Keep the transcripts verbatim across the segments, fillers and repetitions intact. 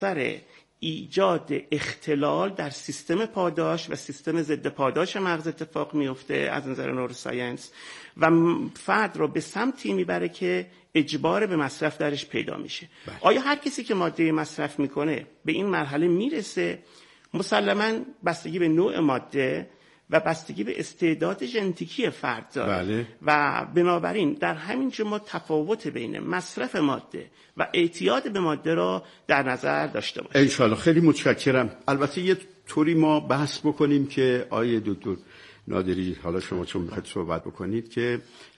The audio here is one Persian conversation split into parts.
سر ایجاد اختلال در سیستم پاداش و سیستم ضد پاداش مغز اتفاق میفته از نظر نوروساینس و فرد رو به سمتی میبره که اجبار به مصرف درش پیدا میشه. بله. آیا هر کسی که ماده مصرف میکنه به این مرحله میرسه؟ مسلماً بستگی به نوع ماده و بستگی به استعداد ژنتیکی فرد داره. بله. و بنابراین در همین جا ما تفاوت بین مصرف ماده و اعتیاد به ماده را در نظر داشته باشیم. انشالله. خیلی متشکرم. البته یه طوری ما بحث بکنیم که آیه دکتر نادری، حالا شما چون میخواید صحبت بکنید، که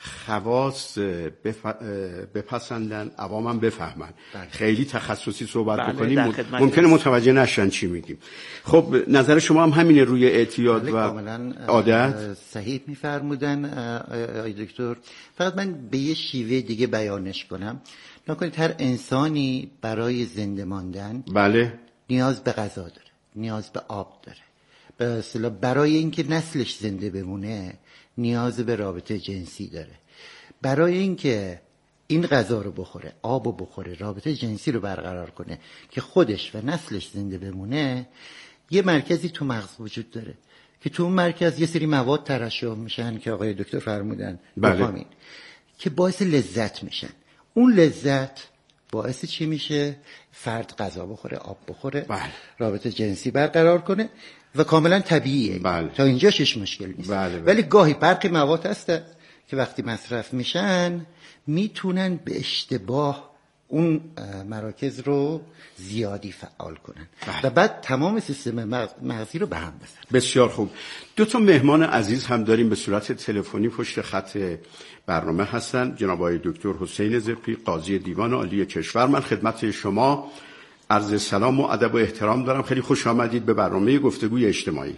خواص بف... بپسندن، عوامم بفهمن. بله. خیلی تخصصی صحبت بله بکنیم ممکنه متوجه نشن چی میگیم. خب نظر شما هم همینه روی اعتیاد بله و عادت؟ صحیح میفرمودن آقای دکتر. فقط من به یه شیوه دیگه بیانش کنم. نکنید هر انسانی برای زنده ماندن بله نیاز به غذا داره، نیاز به آب داره. به اصطلاح برای اینکه نسلش زنده بمونه نیاز به رابطه جنسی داره. برای اینکه این غذا رو بخوره، آب رو بخوره، رابطه جنسی رو برقرار کنه که خودش و نسلش زنده بمونه، یه مرکزی تو مغز وجود داره که تو اون مرکز یه سری مواد ترشح میشن که آقای دکتر فرمودن بله. که باعث لذت میشن. اون لذت باعث چی میشه؟ فرد غذا بخوره، آب بخوره، بله. رابطه جنسی برقرار کنه و کاملا طبیعیه. بله. تا اینجاش هیچ مشکل نیست. بله بله. ولی گاهی برخی مواد هستن که وقتی مصرف میشن میتونن به اشتباه اون مراکز رو زیادی فعال کنن. بله. و بعد تمام سیستم مغزی رو به هم بزنن. بسیار خوب. دو تا مهمان عزیز هم داریم به صورت تلفنی پشت خط برنامه هستن. جناب آقای دکتر حسین زپی، قاضی دیوان عالی کشور. من خدمت شما عرض سلام و ادب و احترام دارم. خیلی خوش آمدید به برنامه گفتگوی اجتماعی.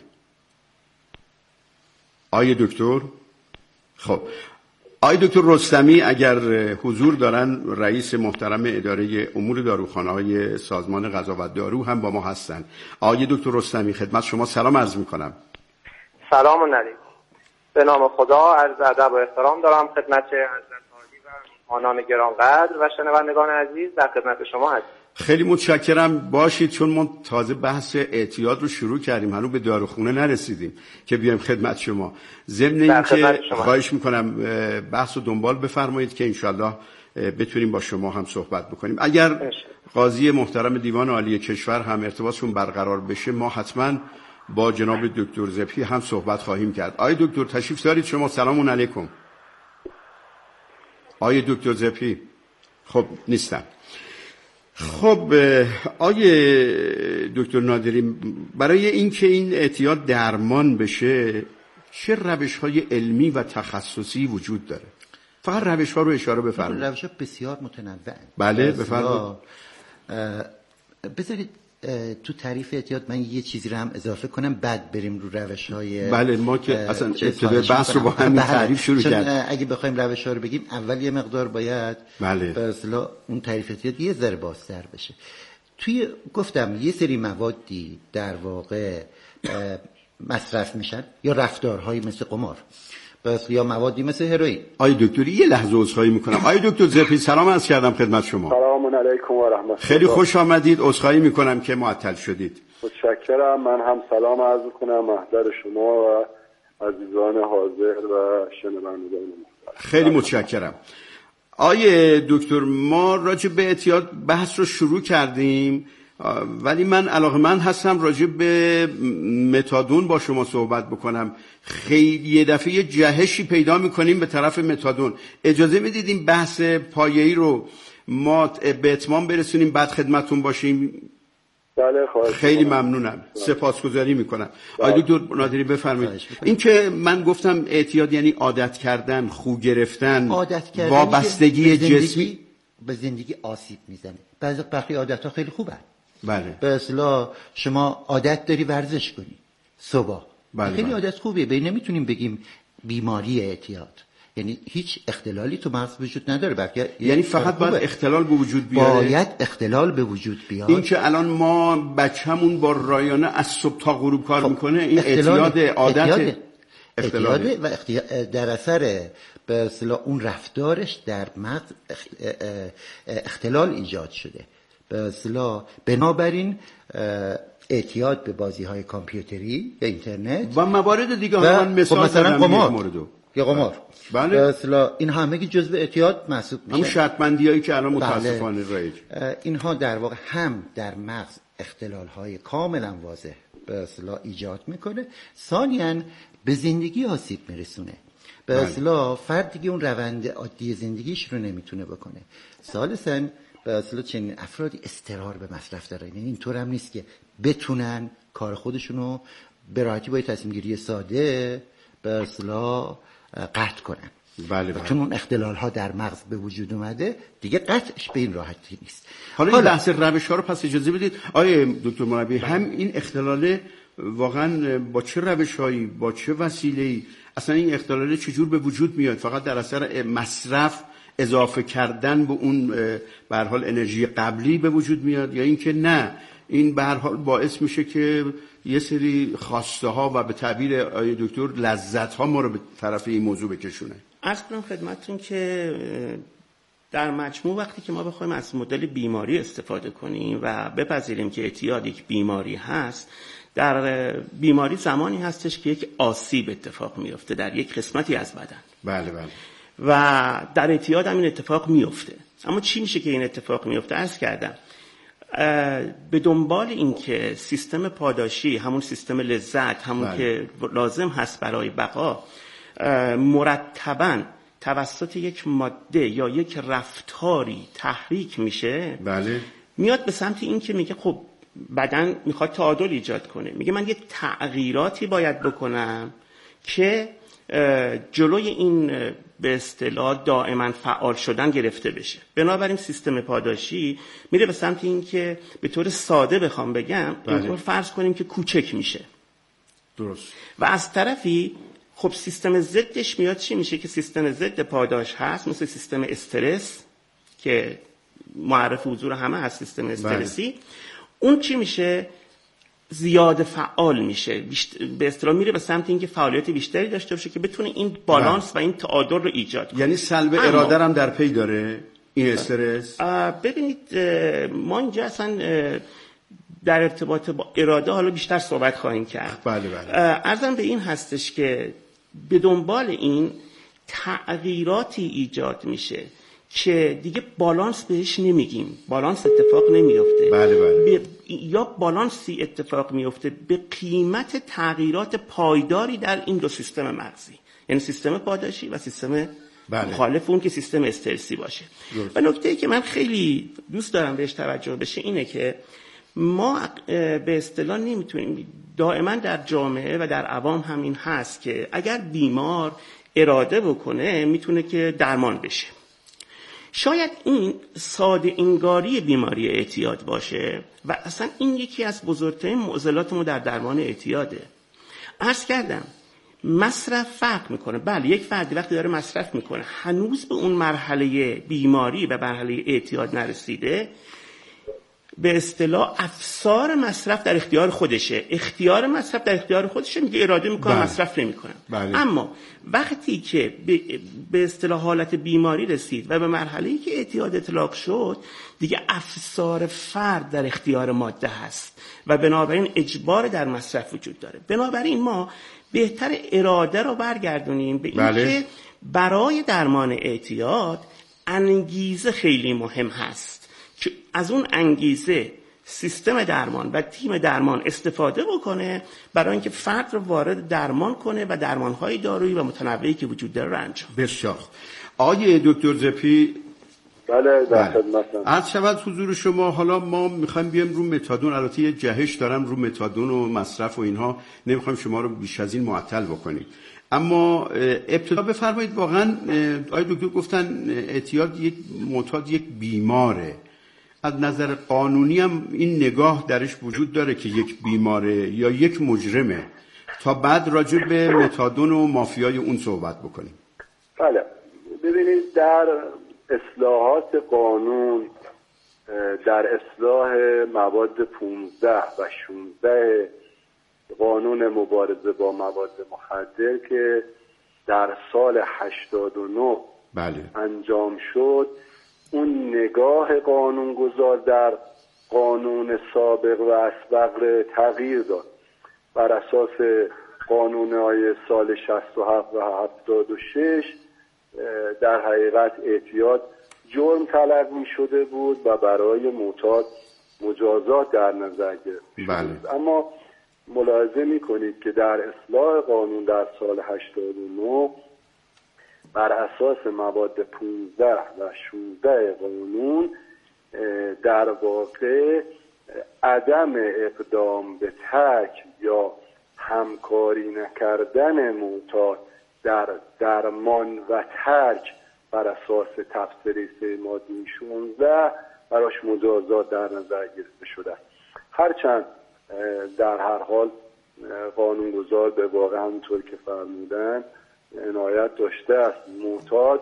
آقای دکتر، خب آقای دکتر رستمی اگر حضور دارن، رئیس محترم اداره امور داروخانه‌های سازمان غذا و دارو هم با ما هستن. آقای دکتر رستمی خدمت شما سلام عرض می‌کنم. سلام علیکم. به نام خدا عرض ادب و احترام دارم خدمت حضرت عالی و آنان گرانقدر و شنوندگان عزیز در خدمت شما هستم. خیلی متشکرم. باشید، چون ما تازه بحث اعتیاد رو شروع کردیم، هنوز به داروخونه نرسیدیم که بیایم خدمت شما. ضمن اینکه خواهش میکنم بحث رو دنبال بفرمایید که انشالله بتونیم با شما هم صحبت بکنیم. اگر قاضی محترم دیوان عالی کشور هم ارتباطشون برقرار بشه، ما حتما با جناب دکتر زپی هم صحبت خواهیم کرد. آقای دکتر تشریف دارید شما؟ سلام علیکم. آقای دکتر زپی خب نیستن. خب آقای دکتر نادری، برای اینکه این اعتیاد درمان بشه چه روش‌های علمی و تخصصی وجود داره؟ فقط روش‌ها رو اشاره بفرمایید. روش‌ها بسیار متنوعن. بله بفرمایید. بذارید تو تعریف اعتیاد من یه چیزی رو هم اضافه کنم، بعد بریم رو روش‌های. بله ما که اصلا ابتدای بحث رو با همین تعریف شروع کردیم. اگه بخوایم روش‌ها رو بگیم، اول یه مقدار باید بله به اصطلاح اون تعریف اعتیاد یه ذره بازتر بشه. توی گفتم یه سری موادی در واقع مصرف میشن یا رفتارهایی مثل قمار، بس یا موادی مثل هروئین. آی دکتر یه لحظه عذرخواهی میکنم. آی دکتر زپی سلام عرض کردم خدمت شما. سلام علیکم و رحمت الله. خیلی خوش آمدید. عذرخواهی میکنم که معطل شدید. متشکرم. من هم سلام عرض میکنم محضر شما و عزیزان حاضر و شنوندگان. خیلی متشکرم. آیه دکتر ما راجع به اعتیاد بحث رو شروع کردیم، ولی من علاقه‌مند هستم راجع به متادون با شما صحبت بکنم. خیلی یه دفعه یه جهشی پیدا میکنیم به طرف متادون. اجازه میدید این بحث پایه‌ای رو ما به اتمام برسونیم بعد خدمتون باشیم؟ بله خواهش. خیلی ممنونم. سپاسگزاری میکنم. آقای دکتر نادری بفرمایید. این که من گفتم اعتیاد یعنی عادت کردن، خو گرفتن، وابستگی جسمی به زندگی آسیب میزنه. بعضی وقتی عادت‌ها خیلی خوبه. بله. به اصطلاح شما عادت داری ورزش کنی صبح. بله خیلی بله. عادت خوبه. به نمیتونیم بگیم بیماری اعتیاد. یعنی هیچ اختلالی تو مغز وجود نداره، بلکه یعنی فقط باید اختلال به وجود بیاره. باید اختلال به وجود بیاد. این که الان ما بچه‌مون با رایانه از صبح تا غروب کار خب میکنه، این اعتیاد عادت اختلاله و اختیاد در اثر به اصطلاح اون رفتارش در مغز اختلال ایجاد شده. به اصطلاح بنابراین اعتیاد به بازی‌های کامپیوتری یا اینترنت و موارد دیگه هم مثال مثلا قمار موردو یا قمار بله به اصطلاح این همه که جزء اعتیاد محسوب میشه. همون شرط‌بندیایی که الان متاسفانه بله. رایج اینها در واقع هم در مغز اختلال‌های کاملا واضح به اصطلاح ایجاد میکنه، ثانیاً به زندگی آسیب میرسونه. به اصطلاح فردی که اون روند عادی زندگیش رو نمیتونه بکنه. ثالثاً به اصطلاح چنین افرادی اضطرار به مصرف دارن، یعنی اینطور هم نیست که بتونن کار خودشونو به راحتی با تصمیم گیری ساده به اصطلاح قطع کنن. بله بله. چون اون اختلال ها در مغز به وجود اومده دیگه قطعش به این راحتی نیست. حالا, حالا این بحث روش ها رو پس اجازه بدید آیه دکتر مربی، هم این اختلال واقعا با چه روش‌هایی، با چه وسیله‌ای اصلا این اختلال چجور به وجود میاد؟ فقط در اثر مصرف اضافه کردن به اون به هر حال انرژی قبلی به وجود میاد، یا اینکه نه این به هر حال باعث میشه که یه سری خواسته ها و به تعبیر آیه دکتر لذت ها ما رو به طرف این موضوع بکشونه؟ عرض کنم خدمتتون که در مجموع وقتی که ما بخوایم از مدل بیماری استفاده کنیم و بپذیریم که اعتیاد یک بیماری هست، در بیماری زمانی هستش که یک آسیب اتفاق میفته در یک قسمتی از بدن. بله بله. و در اعتیاد هم این اتفاق میفته. اما چی میشه که این اتفاق میفته؟ عرض کردم به دنبال این که سیستم پاداشی، همون سیستم لذت، همون بله. که لازم هست برای بقا، مرتباً توسط یک ماده یا یک رفتاری تحریک میشه، بله. میاد به سمت این که میگه خب بدن میخواد تعادل ایجاد کنه، میگه من یک تغییراتی باید بکنم که جلوی این به اصطلاح دائما فعال شدن گرفته بشه. بنابراین سیستم پاداشی میره به سمت این که به طور ساده بخوام بگم بله. اینطور فرض کنیم که کوچک میشه. درست. و از طرفی خب سیستم ضدش میاد چی میشه که سیستم ضد پاداش هست، مثل سیستم استرس که معرف حضور همه هست، سیستم استرسی بله. اون چی میشه؟ زیاده فعال میشه، به اصطلاح میره به سمت اینکه فعالیت بیشتری داشته باشه که بتونه این بالانس و این تعادل رو ایجاد کنه. یعنی سلب اراده هم در پی داره این استرس؟ ببینید ما اینجا اصلا در ارتباط با اراده حالا بیشتر صحبت خواهیم کرد. بله بله. عرضم به این هستش که به دنبال این تغییراتی ایجاد میشه که دیگه بالانس بهش نمیگیم، بالانس اتفاق نمیفته. بله بله. یا بالانسی اتفاق میفته به قیمت تغییرات پایداری در این دو سیستم مغزی، یعنی سیستم پاداشی و سیستم بله. مخالف اون که سیستم استرسی باشه. و نکته‌ای که من خیلی دوست دارم بهش توجه بشه اینه که ما به اصطلاح نمیتونیم، دائما در جامعه و در عوام همین هست که اگر بیمار اراده بکنه میتونه که درمان بشه. شاید این ساده انگاری بیماری اعتیاد باشه و اصلا این یکی از بزرگترین معضلات ما در درمان اعتیاده. عرض کردم مصرف فرق میکنه. بله یک فردی وقتی داره مصرف میکنه هنوز به اون مرحله بیماری و مرحله اعتیاد نرسیده، به اصطلاح افسار مصرف در اختیار خودشه، اختیار مصرف در اختیار خودشه، میگه اراده میکنم بله. مصرف نمیکنم. بله. اما وقتی که به اصطلاح حالت بیماری رسید و به مرحله‌ای که اعتیاد اطلاق شد، دیگه افسار فرد در اختیار ماده هست و بنابراین اجبار در مصرف وجود داره. بنابراین ما بهتر اراده رو برگردونیم به این بله. که برای درمان اعتیاد انگیزه خیلی مهم هست که از اون انگیزه سیستم درمان و تیم درمان استفاده بکنه برای اینکه فرد رو وارد درمان کنه و درمان‌های دارویی و متنوعی که وجود داره رو انجام. بسیار. آقای دکتر زپی بله در خدمتم. عرض شود حضور شما، حالا ما میخوایم بیام رو متادون، البته یه جهش دارم رو متادون و مصرف و اینها، نمیخوایم شما رو بیش از این معطل بکنیم، اما ابتدا بفرمایید واقعا آقای دکتر گفتن اعتیاد یک معتاد یک بیماره، از نظر قانونی هم این نگاه درش وجود داره که یک بیماره یا یک مجرمه، تا بعد راجع به متادون و مافیای اون صحبت بکنیم. بله ببینید در اصلاحات قانون، در اصلاح مواد پانزده و شانزده قانون مبارزه با مواد مخدر که در سال هشتاد و نه بله. انجام شد، اون نگاه قانونگذار در قانون سابق و اسبق تغییر داد. بر اساس قانون‌های سال شصت و هفت و هفتاد و شش در حقیقت اعتیاد جرم تلقی شده بود و برای معتاد مجازات در نظر گرفته شده بود. اما ملاحظه می‌کنید که در اصلاح قانون در سال هشتاد و نه بر اساس مواد پانزده و شانزده قانون در واقع عدم اقدام به ترک یا همکاری نکردن معتاد در درمان و ترک بر اساس تفسیر سه ماده شانزده براش مجازات در نظر گرفته شده. هرچند در هر حال قانونگذار به واقع همونطور که فرمودن عنایت داشته است، معتاد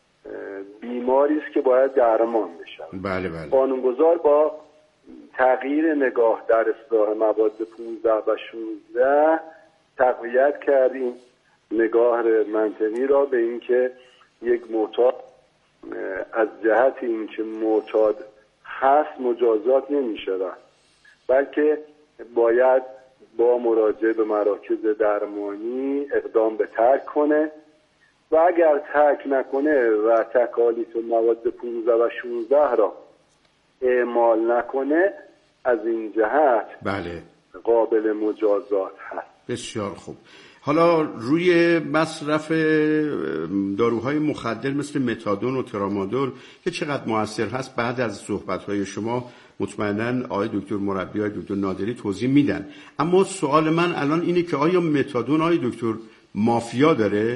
بیماری است که باید درمان بشه. بله بله. قانونگذار با تغییر نگاه در اصلاح مواد پانزده و شانزده تقویت کردیم نگاه منطقی را به اینکه یک معتاد از جهت اینکه معتاد هست مجازات نمی شود، بلکه باید با مراجعه به مراکز درمانی اقدام به ترک کنه و اگر ترک نکنه و تکالیف مواد پانزده و شانزده را اعمال نکنه از این جهت بله قابل مجازات هست. بسیار خوب. حالا روی مصرف داروهای مخدر مثل متادون و ترامادول که چقدر مؤثر هست بعد از صحبت‌های شما مطمئناً آقای دکتر مربی آقای دکتر نادری توضیح میدن. اما سوال من الان اینه که آیا متادون آقای دکتر مافیا داره؟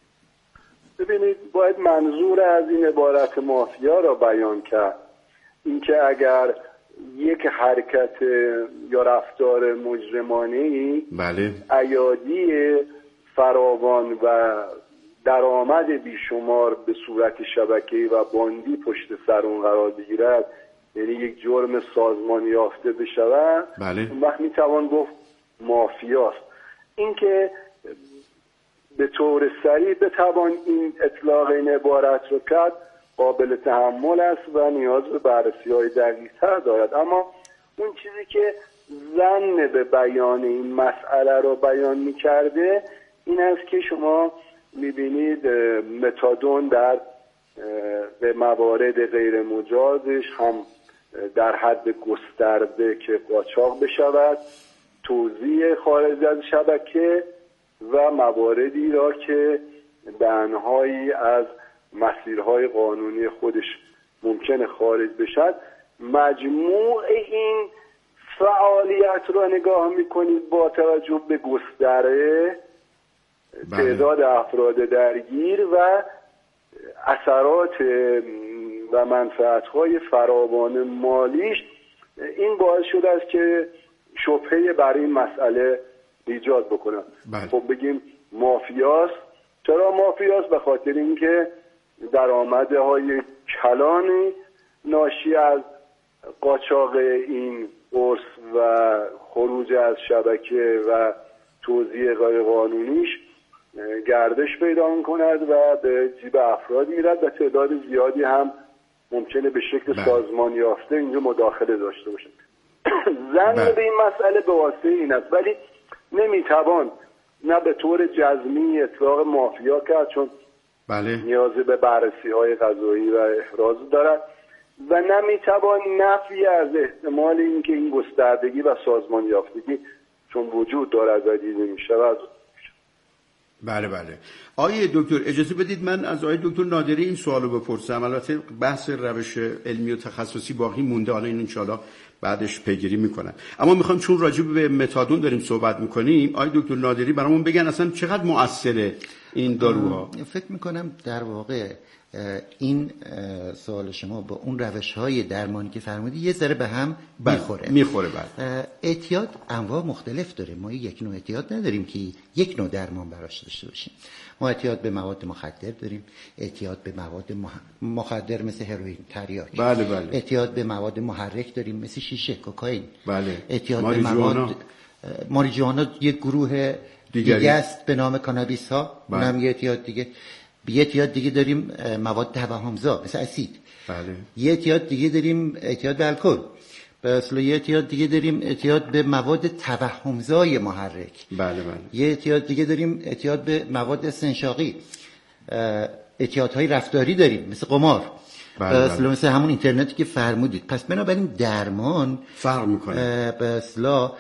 ببینید باید منظور از این عبارت مافیا را بیان کرد. اینکه اگر یک حرکت یا رفتار مجرمانه‌ای بله ایادی فراوان و درآمد بیشمار به صورت شبکه‌ای و باندی پشت سر اون قرار بگیرد، یعنی یک جرم سازمان یافته بشود، بله. اون وقت میتوان گفت مافیاست. اینکه به طور سریع بتوان این اطلاق این عبارت رو کرد قابل تحمل است و نیاز به بررسی‌های دقیق‌تر دارد. اما اون چیزی که ظن به بیان این مسئله رو بیان می‌کرده این است که شما می‌بینید متادون در به موارد غیر مجازش هم در حد گسترده که قاچاق بشود، توزیع خارج از شبکه و مواردی را که به انواعی از مسیرهای قانونی خودش ممکنه خارج بشد. مجموع این فعالیت را نگاه میکنید با توجه به گستره تعداد افراد درگیر و اثرات و منفعت‌های فراوان مالیش، این باعث شده است که شبهه برای این مسئله ایجاد بکنه. خب بگیم مافیاست. چرا مافیاست؟ به خاطر اینکه درآمدهای کلانی ناشی از قاچاق این قرص و خروج از شبکه و توزیع غیر قانونیش گردش پیدا می‌کند و به جیب افراد میرد و تعداد زیادی هم ممکنه به شکل سازمان یافته اینجا مداخله داشته باشه. زن به این مسئله به واسطه این است، ولی نمیتوان نه به طور جزمی اطلاق مافیا کرد چون بله. نیاز به بررسی های قضایی و احراز دارد و نمیتوان نفی از احتمال اینکه این گستردگی و سازمان یافتگی چون وجود دارد و دیده میشود. بله بله. آقای دکتر اجازه بدید من از آقای دکتر نادری این سوالو بپرسم. البته بحث روش علمی و تخصصی باقی مونده، حالا این انشالله بعدش پیگیری میکنن. اما میخوام چون راجع به متادون داریم صحبت میکنیم آقای دکتر نادری برامون بگن اصلا چقدر مؤثره این داروها. فکر میکنم در واقع این سوال شما با اون روش‌های درمانی که فرمودی یه ذره به هم میخوره. میخوره بعد. اعتیاد انواع مختلف داره. ما یک نوع اعتیاد نداریم که یک نوع درمان براش داشته باشیم. ما اعتیاد به مواد مخدر داریم، اعتیاد به مواد مخدر مثل هروئین، تریاک. بله بله. اعتیاد به مواد محرک داریم مثل شیشه، کوکائین. بله. اعتیاد به مواد ماریجوانا یک گروه دیگه است به نام کانابیس ها، بله. اونم یه اعتیاد دیگه. یه اعتیاد دیگه مواد توهمزا مثل اسید. بله. یه اعتیاد دیگه داریم اعتیاد به الکل. به اصطلاح یه اعتیاد دیگه داریم اعتیاد به مواد توهمزای محرک. بله بله. یه اعتیاد دیگه داریم اعتیاد به مواد استنشاقی. اعتیادهای رفتاری داریم مثل قمار. بله به اصطلاح مثل همون اینترنتی که فرمودید. پس بنابراین درمان فرق میکنه. به اصطلاح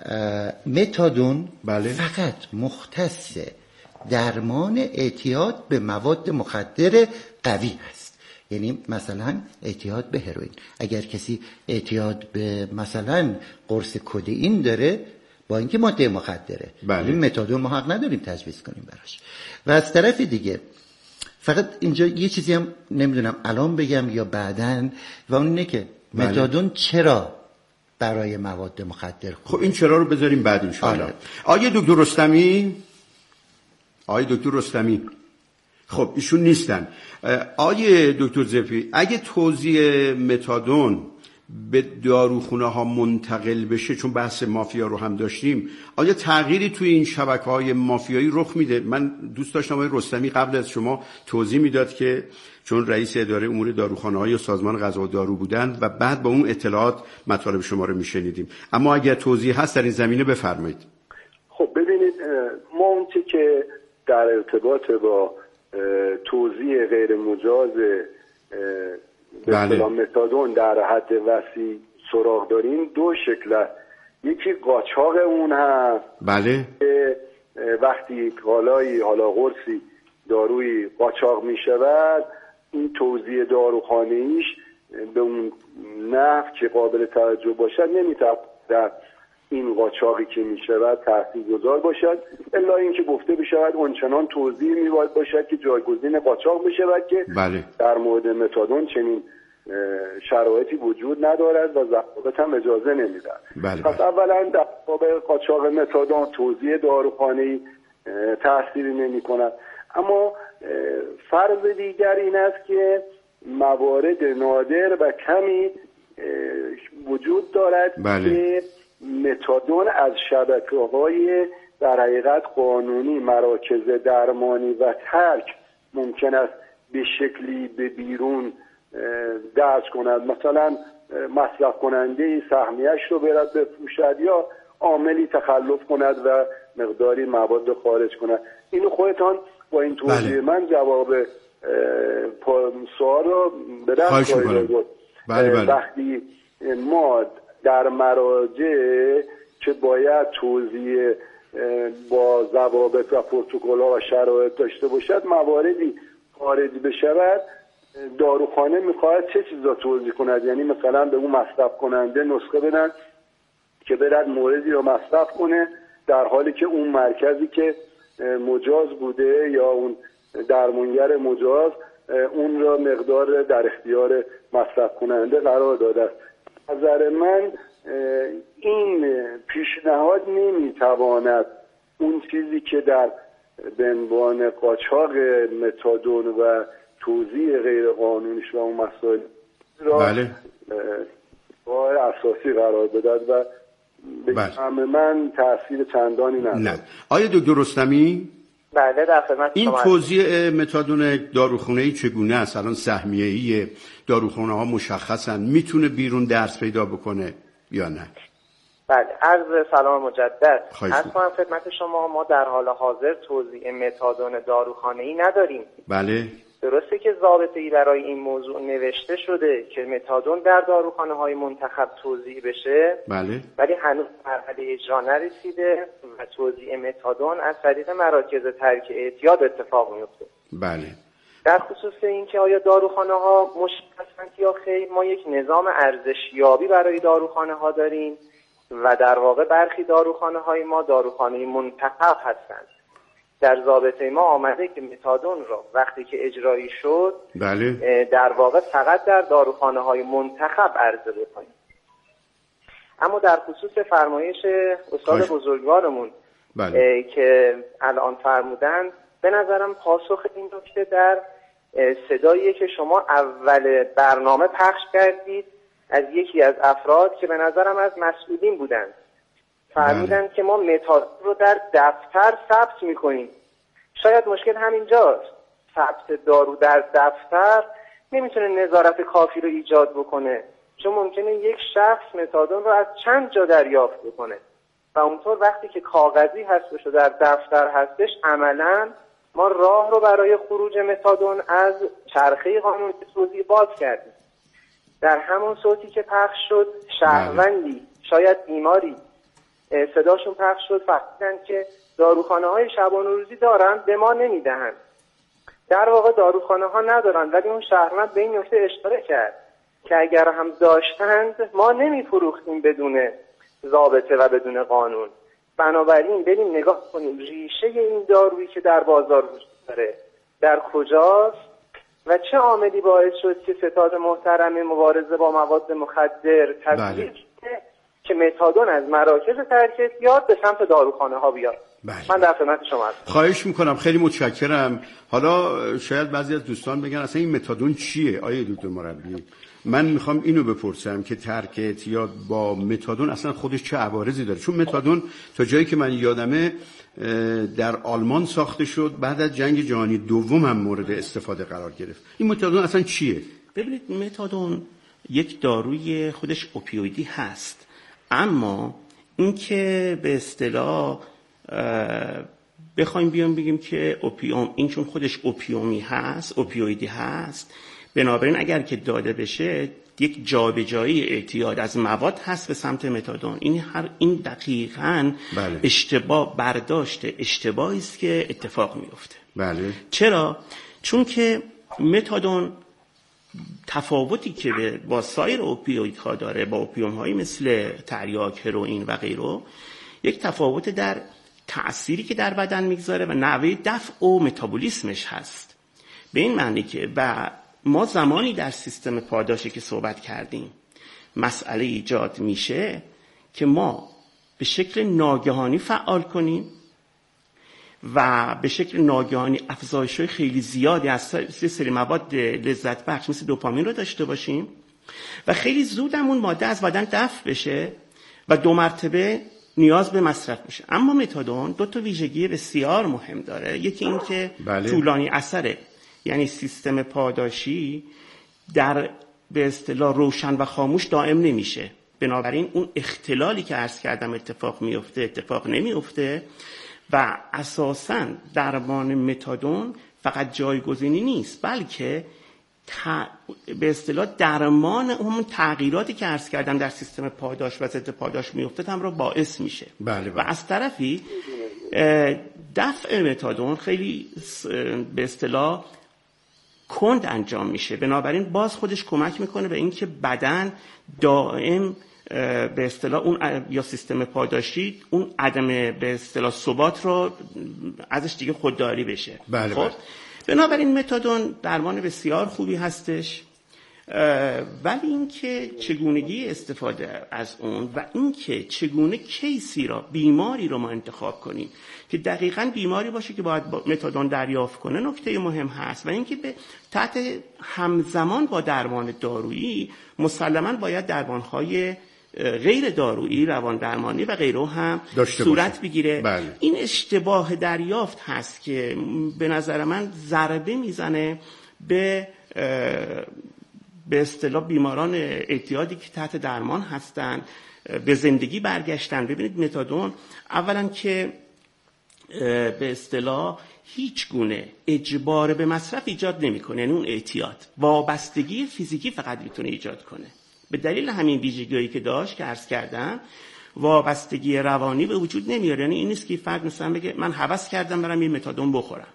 متادون بله. فقط مختص درمان اعتیاد به مواد مخدر قوی هست. یعنی مثلا اعتیاد به هروئین، اگر کسی اعتیاد به مثلا قرص کدئین داره با اینکه ماده مخدره، بله. این متادون ما حق نداریم تجویز کنیم براش. و از طرف دیگه فقط اینجا یه چیزی هم نمیدونم الان بگم یا بعدن، و اون اینه که بله. متادون چرا برای مواد مخدر خوبه؟ خب این چرا رو بذاریم بعد انشاءالله. آره. آیه دکتر رستمی آیه دکتر رستمی خب ایشون نیستن. آیه دکتر ظفی، اگه توزیع متادون به داروخونه ها منتقل بشه، چون بحث مافیا رو هم داشتیم، آیا تغییری توی این شبکه های مافیایی رخ میده؟ من دوست داشتم آقای رستمی قبل از شما توضیح میداد که چون رئیس اداره امور داروخانه های سازمان غذا و دارو بودن و بعد با اون اطلاعات مطالب شما رو میشنیدیم، اما اگر توضیح هست در این زمینه بفرمایید. خب ببینید، ما اون چی که در ارتباط با توزیع غیر مجاز به اصطلاح متادون در حد وسیع سراغ داریم دو شکل است. یکی قاچاق اون هست، بله، که وقتی کالایی حالا قرصی دارویی قاچاق می شود، این توزیع داروخانه‌ایش به اون نحو که قابل توجه باشد نمیتواند در این قاچاقی که می شود تاثیرگذار باشد، الا اینکه گفته بشود اونچنان توزیع می باید باشد که جایگزین قاچاق بشود که بله. در مورد متادون چنین شرایطی وجود ندارد و ضوابط هم اجازه نمیدهد. بله پس بله. اولا در باب قاچاق متادون توزیع داروخانه‌ای تأثیری نمی کند، اما فرض دیگر این است که موارد نادر و کمی وجود دارد بله. که متادون از شبکه‌های در حقیقت قانونی مراکز درمانی و ترک ممکن است به شکلی به بیرون درج کند، مثلا مصرف کننده سهمیه‌اش رو برد بفروشد یا عاملی تخلف کند و مقداری مواد خارج کند. اینو خودتان با این توضیح بله. من جواب سوال رو به دست خواهید آورد. بله بله. وقتی ما در مراجع که باید توزیع با ضوابط و پروتکل‌ها و شرایط داشته باشد، مواردی خارج بشود، داروخانه میخواهد چه چیزا توزیع کند؟ یعنی مثلا به اون مصرف کننده نسخه بدن که برد موردی رو مصرف کنه، در حالی که اون مرکزی که مجاز بوده یا اون درمانگر مجاز اون را مقدار در اختیار مصرف کننده قرار داده است. نظر من این پیشنهاد نمیتواند اون چیزی که در به عنوان قاچاق متادون و توزیع غیر قانونیش و اون مسائل را بله. راه اساسی قرار بدهد و به همه من تأثیر چندانی ندارد. نه. آیا دکتر رستمی؟ بله در خدمت این شما. توزیع متادون داروخانه‌ای چگونه است؟ الان سهمیه‌ای داروخانه‌ها مشخصن، میتونه بیرون درس پیدا بکنه یا نه؟ بله، عرض سلام مجدد. عرض کنم خدمت شما، ما در حال حاضر توزیع متادون داروخانه‌ای نداریم. بله. درسته که ضابطه‌ای برای این موضوع نوشته شده که متادون در داروخانه‌های منتخب توزیع بشه، بله. ولی هنوز مرحله اجرا نرسیده و توزیع متادون از طریق مراکز ترک اعتیاد اتفاق میفته. بله. در خصوص اینکه آیا داروخانه‌ها مشخصاً یا خیر، ما یک نظام ارزشیابی برای داروخانه‌ها داریم و در واقع برخی داروخانه‌های ما داروخانه منتخب هستند. در ضابطه ما آمده که متادون را وقتی که اجرایی شد، بله. در واقع فقط در داروخانه‌های منتخب عرضه بکنیم. اما در خصوص فرمایش استاد خواهش. بزرگوارمون بله. که الان فرمودن، به نظرم پاسخ این نکته در صداییه که شما اول برنامه پخش کردید از یکی از افراد که به نظرم از مسئولین بودند. فرمودند که ما متادون رو در دفتر ثبت میکنیم. شاید مشکل همینجاست. ثبت دارو در دفتر نمیتونه نظارت کافی رو ایجاد بکنه. چون ممکنه یک شخص متادون رو از چند جا دریافت بکنه و اونطور وقتی که کاغذی هستش و در دفتر هستش، عملاً ما راه رو برای خروج متادون از چرخه قانون توزیع باز کردیم. در همون صوتی که پخش شد، شهروندی شاید بیماری صداشون پخش شد، فهمیدن که داروخانه های شبانه روزی دارن، به ما نمیدهن. در واقع داروخانه ها ندارن، ولی اون شهروند به این نکته اشاره کرد که اگر هم داشتند ما نمیفروختیم بدون ضابطه و بدون قانون. بنابراین بریم نگاه کنیم ریشه این دارویی که در بازار وجود داره در کجاست و چه عاملی باعث شد که ستاد محترم مبارزه با مواد مخدر تصویب بله. که متادون از مراکز ترک اعتیاد به سمت داروخانه ها بیاد. بله. من در خدمت شما هستم. خواهش میکنم، خیلی متشکرم. حالا شاید بعضی از دوستان بگن اصلا این متادون چیه؟ آیه دکتر مربی، من میخوام اینو بپرسم که ترک اعتیاد با متادون اصلا خودش چه عوارضی داره؟ چون متادون تا جایی که من یادمه در آلمان ساخته شد، بعد از جنگ جهانی دوم هم مورد استفاده قرار گرفت. این متادون اصلا چیه؟ ببینید، متادون یک داروی خودش اوپیویدی هست، اما این که به اصطلاح بخوایم بیام بگیم که اوپیوم، این چون خودش اوپیومی هست، اوپیویدی هست، بنابراین اگر که داده بشه یک جابجایی اعتیاد از مواد هست به سمت متادون. این هر این دقیقاً بله. اشتباه برداشت اشتباهی است که اتفاق میفته. بله. چرا؟ چون که متادون تفاوتی که با سایر اوپیویدها داره، با اوپیوم‌هایی مثل تریاک، هروئین و غیره، یک تفاوت در تأثیری که در بدن میگذاره و نحوه دفع و متابولیسمش هست. به این معنی که و ما زمانی در سیستم پاداشی که صحبت کردیم مسئله ایجاد میشه که ما به شکل ناگهانی فعال کنیم و به شکل ناگهانی افزایش‌های خیلی زیادی از سری مواد لذت بخش مثل دوپامین رو داشته باشیم و خیلی زود همون ماده از بدن دفع بشه و دو مرتبه نیاز به مصرف میشه. اما متادون دو تا ویژگی بسیار مهم داره. یکی این که بله. طولانی اثره، یعنی سیستم پاداشی در به اصطلاح روشن و خاموش دائم نمیشه، بنابراین اون اختلالی که عرض کردم اتفاق میفته اتفاق نمیفته و اساساً درمان متادون فقط جایگزینی نیست، بلکه ت... به اصطلاح درمان اون تغییراتی که عرض کردم در سیستم پاداش و ضد پاداش میفته هم رو باعث میشه. بله بله. و از طرفی دفع متادون خیلی به اصطلاح کند انجام میشه، بنابراین باز خودش کمک میکنه به اینکه بدن دائم به اصطلاح اون یا سیستم پاداشی اون عدم به اصطلاح ثبات رو ازش دیگه خودداری بشه. بله خب بله. بنابراین متادون درمان بسیار خوبی هستش، ولی اینکه چگونگی استفاده از اون و اینکه چگونه کیسی را، بیماری رو ما انتخاب کنیم که دقیقاً بیماری باشه که باید متادون دریافت کنه نکته مهم هست، و اینکه به تحت همزمان با درمان دارویی مسلماً باید درمان‌های غیر دارویی، روان درمانی و غیره هم صورت باشه. بگیره. بله. این اشتباه دریافت هست که به نظر من ضربه میزنه به به اصطلاح بیماران اعتیادی که تحت درمان هستن، به زندگی برگشتن. ببینید متادون اولا که به اصطلاح هیچ گونه اجبار به مصرف ایجاد نمیکنه، یعنی اون اعتیاد وابستگی فیزیکی فقط میتونه ایجاد کنه. به دلیل همین ویژگی‌هایی که داشت که عرض کردم، وابستگی روانی به وجود نمیاره. یعنی این نیست که فرد مثلا بگه من هوس کردم برم یه متادون بخورم،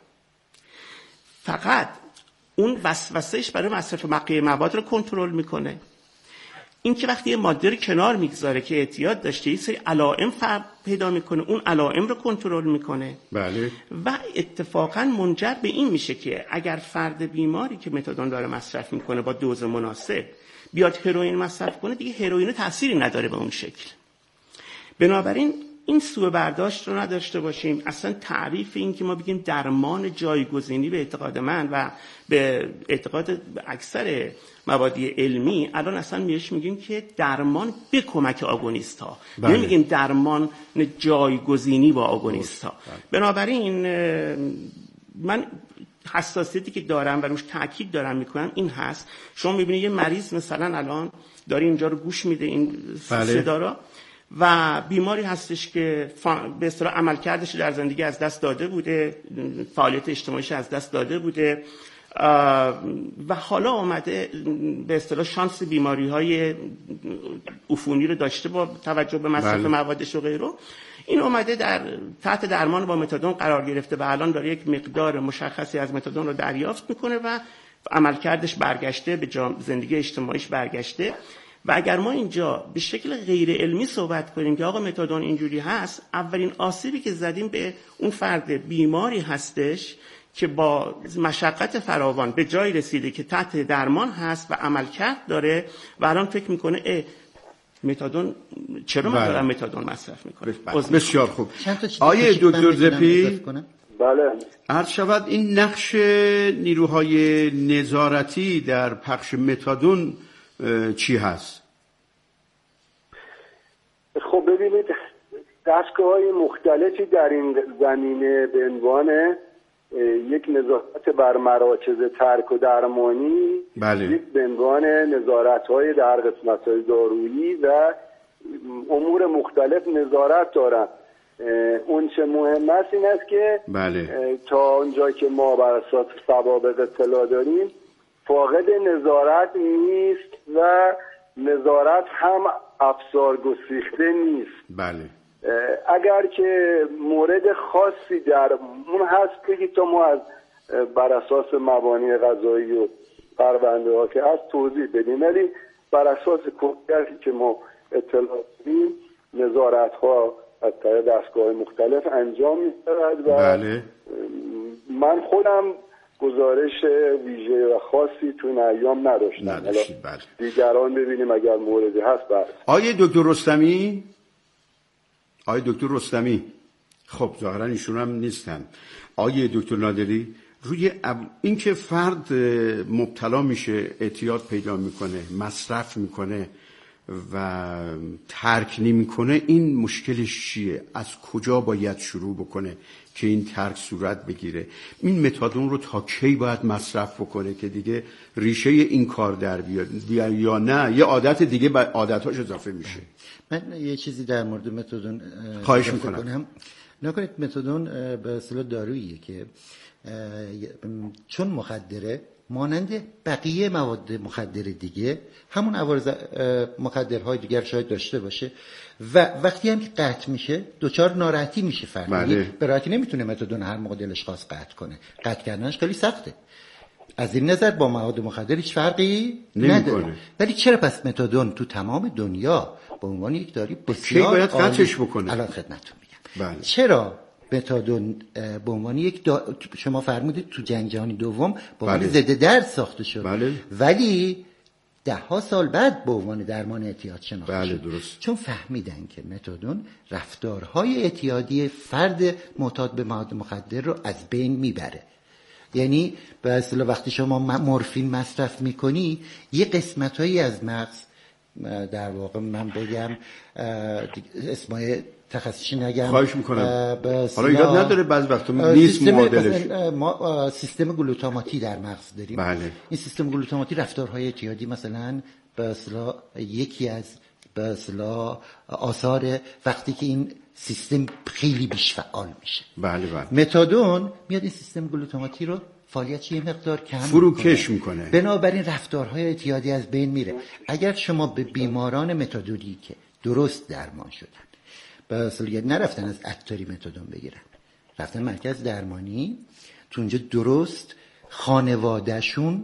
فقط اون وسوسهش برای مصرف بقیه مواد رو کنترل میکنه. این که وقتی یه ماده رو کنار میگذاره که اعتیاد داشته، یه سری علائم پیدا میکنه، اون علائم رو کنترل میکنه. بله. و اتفاقا منجر به این میشه که اگر فرد بیماری که متادون داره مصرف میکنه با دوز مناسب بیاد هروئین مصرف کنه، دیگه هروئین تأثیری نداره به اون شکل. بنابراین این سوء برداشت رو نداشته باشیم. اصلا تعریف این که ما بگیم درمان جایگزینی به اعتقاد من و به اعتقاد اکثر مبادی علمی الان اصلا میش میگیم که درمان به کمک آگونیست ها، بله. نمیگیم درمان جایگزینی با آگونیست ها. بله. بنابراین من حساسیتی که دارم و روش تاکید دارم میکنم این هست، شما میبینید یه مریض مثلا الان داره اینجا رو گوش میده این بله. صدا را و بیماری هستش که به اصطلاح عملکردش در زندگی از دست داده بوده، فعالیت اجتماعیش از دست داده بوده و حالا آمده به اصطلاح شانس بیماری‌های عفونی رو داشته با توجه به مصرف بله. موادش و غیره. این اومده در تحت درمان با متادون قرار گرفته و الان داره یک مقدار مشخصی از متادون رو دریافت میکنه و عملکردش برگشته، به زندگی اجتماعیش برگشته. و اگر ما اینجا به شکل غیر علمی صحبت کنیم که آقا متادون اینجوری هست، اولین آسیبی که زدیم به اون فرد بیماری هستش که با مشقت فراوان به جای رسیده که تحت درمان هست و عملکرد داره و الان فکر میکنه اه متادون چرا من دارم متادون مصرف میکنم. بسیار خوب. آیه دکتر زپی بله عرض شود این نقش نیروهای نظارتی در پخش متادون چی هست؟ خب ببینید دستگاه‌های مختلفی در این زمینه به عنوان یک نظارت بر مراکز ترک و درمانی بله. یک به عنوان نظارت‌های در قسمت‌های دارویی و امور مختلف نظارت دارن. اون چه مهم است این است که بله. تا اونجا که ما بر اساس سوابق اطلاع داریم فاقد نظارت نیست و نظارت هم افسار گسیخته نیست. بله. اگر که مورد خاصی در اون هست بگید تا ما از بر اساس مبانی قضایی و پرونده ها که از توضیح بدیم، ولی بر اساس کلیتی که ما اطلاع داریم نظارت ها از طریق دستگاه مختلف انجام می‌شود و بله. من خودم گزارش ویژه و خاصی تو این ایام نداشتم. نداشتید بله. دیگران ببینیم اگر موردی هست بله. آیه دکتر رستمی آیه دکتر رستمی خب ظاهرا ایشون هم نیستن. آیه دکتر نادری روی اب... این که فرد مبتلا میشه، اعتیاد پیدا میکنه، مصرف میکنه و ترک نمیکنه، این مشکلش چیه؟ از کجا باید شروع بکنه که این ترک صورت بگیره؟ این متادون رو تا کی باید مصرف بکنه که دیگه ریشه این کار در بیاد یا نه یه عادت دیگه به عادتاش اضافه میشه؟ من یه چیزی در مورد متادون خواهش میکنم. نکنید متادون به اصطلاح داروییه که چون مخدره مانند بقیه مواد مخدر دیگه همون عوارض مخدرهای دیگر شاید داشته باشه و وقتی هم که قطع میشه دوچار ناراحتی میشه فرد. بله. به راحتی نمیتونه متادون هر موقع دلش خواست قطع کنه. قطع کردنش خیلی سخته. از این نظر با مواد مخدر هیچ فرقی نداره. ولی چرا پس متادون تو تمام دنیا به عنوان یک داروی بسیار کی باید قطعش بکنه؟ الان خدمتتون میگم. بله. چرا متادون به عنوان یک دا... شما فرمودید تو جنگ جهانی دوم به عنوان بله. ضد درد ساخته شد. بله. ولی ده ها سال بعد به عنوان درمان اعتیاد شناخته بله شد. درست. چون فهمیدن که متادون رفتارهای اعتیادی فرد معتاد به مواد مخدر رو از بین میبره. یعنی به اصطلاح وقتی شما مورفین مصرف میکنی یه قسمتایی از مغز، در واقع من بگم اسمای تخصصی نگم، خواهش میکنم حالا ایراد نداره، بعض وقتا نیست معادلش، ما سیستم گلوتاماتی در مغز داریم. بله. این سیستم گلوتاماتی رفتارهای اعتیادی مثلا به اصطلاح یکی از به اصطلاح آثار وقتی که این سیستم خیلی بیش فعال میشه. بله بله. متادون میاد این سیستم گلوتاماتی رو فعالیتش یه مقدار کم فروکش میکنه. بنابراین رفتارهای اعتیادی از بین میره. اگر شما به بیماران متادونی که درست درمان شدن به اصطلاح نرفتن از عطاری متادون بگیرن، رفتن مرکز درمانی، تو اونجا درست خانوادهشون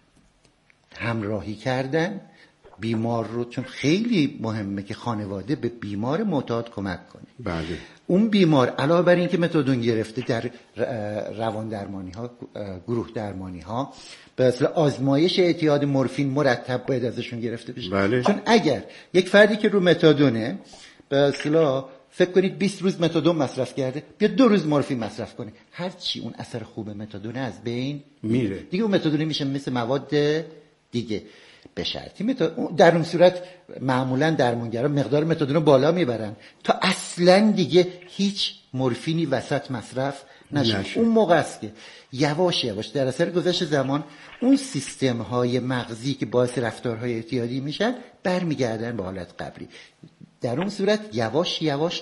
همراهی کردن بیمار رو، چون خیلی مهمه که خانواده به بیمار معتاد کمک کنه. بله. اون بیمار علاوه بر این که متادون گرفته در روان درمانی ها، گروه درمانی ها به اصل آزمایش اعتیاد مورفین مرتب باید ازشون گرفته بشه. بله. چون اگر یک فردی که رو متادونه به اصطلاح فکر کنید بیست روز متادون مصرف کرده، بیا دو روز مورفین مصرف کنه، هر چی اون اثر خوب متادون از بین میره دیگه. اون متادون میشه مثل مواد دیگه. به شرطی در اون صورت معمولا درمانگرا مقدار متادون رو بالا میبرن تا اصلا دیگه هیچ مورفینی وسط مصرف نشه. نشه. اون موقع است که یواش یواش در اثر گذشت زمان اون سیستم های مغزی که باعث رفتارهای اعتیادی میشن برمیگردن به حالت قبلی. در اون صورت یواش یواش